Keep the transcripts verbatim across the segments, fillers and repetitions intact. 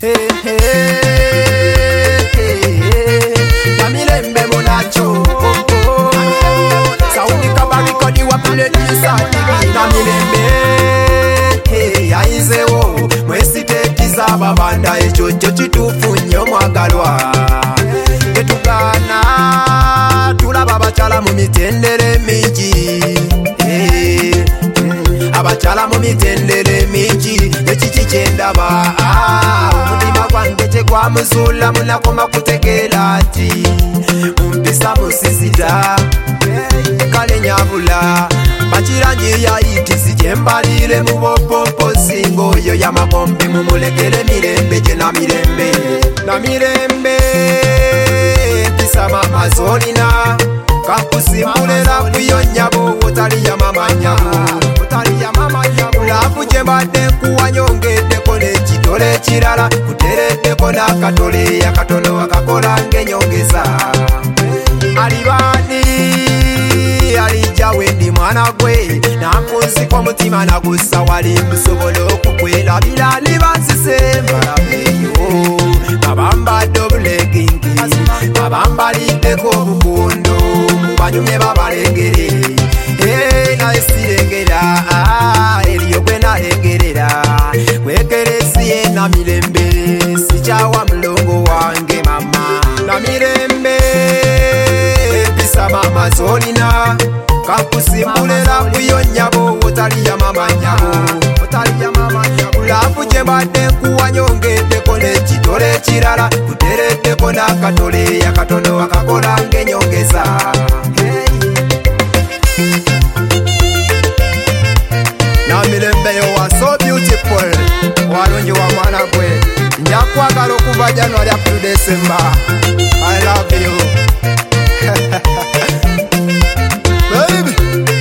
hey, hey, hey. Namirembe munacho saundi kabarikodi wapile nisati namirembe hey, aizewo mwesitekiza babanda echo cho chitufu nnyo mwagalwa etugana tulaba abachala mu mitendere mingi hey, mm, abachala mu mitendere mingi ekiki kyendaba omutima gwange tegwamuzula munakoma kutegeera ati mumpisa musisita kale nyabula bakirangi yayitisi gyembalire mu bopomposi ng'oyo yamakombe mumulekere mirembe gye namirembe namirembe mpisa mama zolina kakusimbulera kuyonyabo otaliya mamanyabo lafu gye mbadde nkuwanyongeddeko n'ekitole ekirala kutereddeko n'akatole akatono akakola ng'enyongeza alibani alijja wendi mwana gwe nakunzika omutima nagussa wali mbusobola okukwelabira libansise mbalabeyo babambadde obulegingi babambaliddeko obukondo mubanyumye babalengere naye sirengera eriyo gwe nalengerera kwekeresiye namirembe sikyawa mulongo wange mama namirembe mpisa mama zolina kakusimbulera kuyonyabo otaliya mamanyabo lafu gye mbadde nkuwanyongeddeko n'ekitole ekirala kutereddeko n'akatole akatono akakola ng'enyongeza namirembe yo was so beautiful walungi wa mwana gwe njakwagala okuva January up to December. I love you baby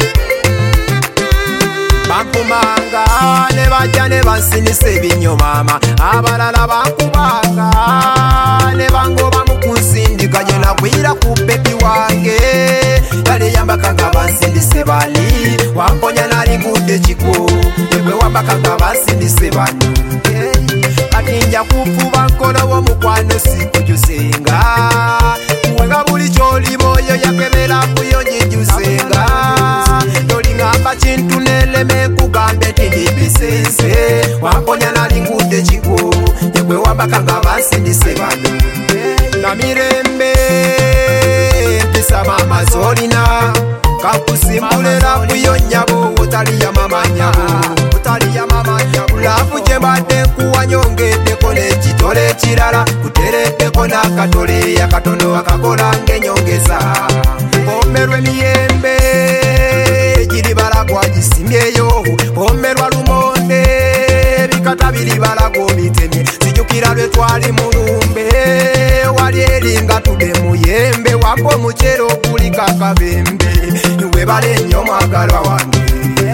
bampumanga ne bajja ne bansinisa ebinyo mama abalala bankubanga ne bangoba mu kunsindika gye nakwira ku bebi wange yali yambakanga bansindise bali wamponya nali ngudde kiko ebwe wambakanga bansindise bano kati nja kufuba nkolowo mukwano sikujusenga kuwenga buli kyoliba oyo yakebera kuyonyijusenga tolingamba kintu neleme kugambe tindibisense wamponya nali ngudde kiko ebwe wambakanga bansindise bano namirembe mpisa mama zolina kakusimbulera kuyonyabo otaliya mamanyabo lafu gye mbadde nkuwanyongeddeko n'ekitole ekirala kutereddeko n'akatole akatono akakola ng'enyongeza omerwa emiyembe giri balagwa gisimbyeyo omerwa lumonde ebikata biri balagwa obitemye sijukira lwe twali mulumbe wali eringa tudde muyembe wampa omukyero oguli kakabembe webale nnyo mwagalwa wange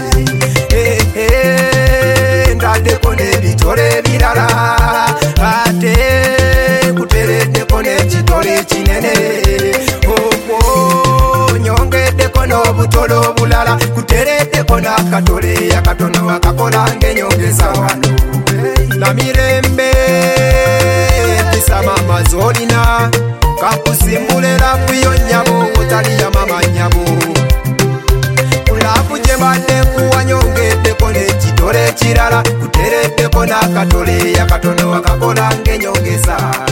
ndaddeko n'ebitole ebirala ate kutereddeko n'ekitole ekinene okwo nyongeddeko n'obutole obulala kutereddeko n'akatole akatono akakola ng'enyongeza wano namirembe mpisa mama zolina kakusimbulera kuyonyabo otaliya mamanyabo lafu gye mbadde nkuwanyongeddeko n'ekitole ekirala kutereddeko n'akatole akatono akakola ng'enyongeza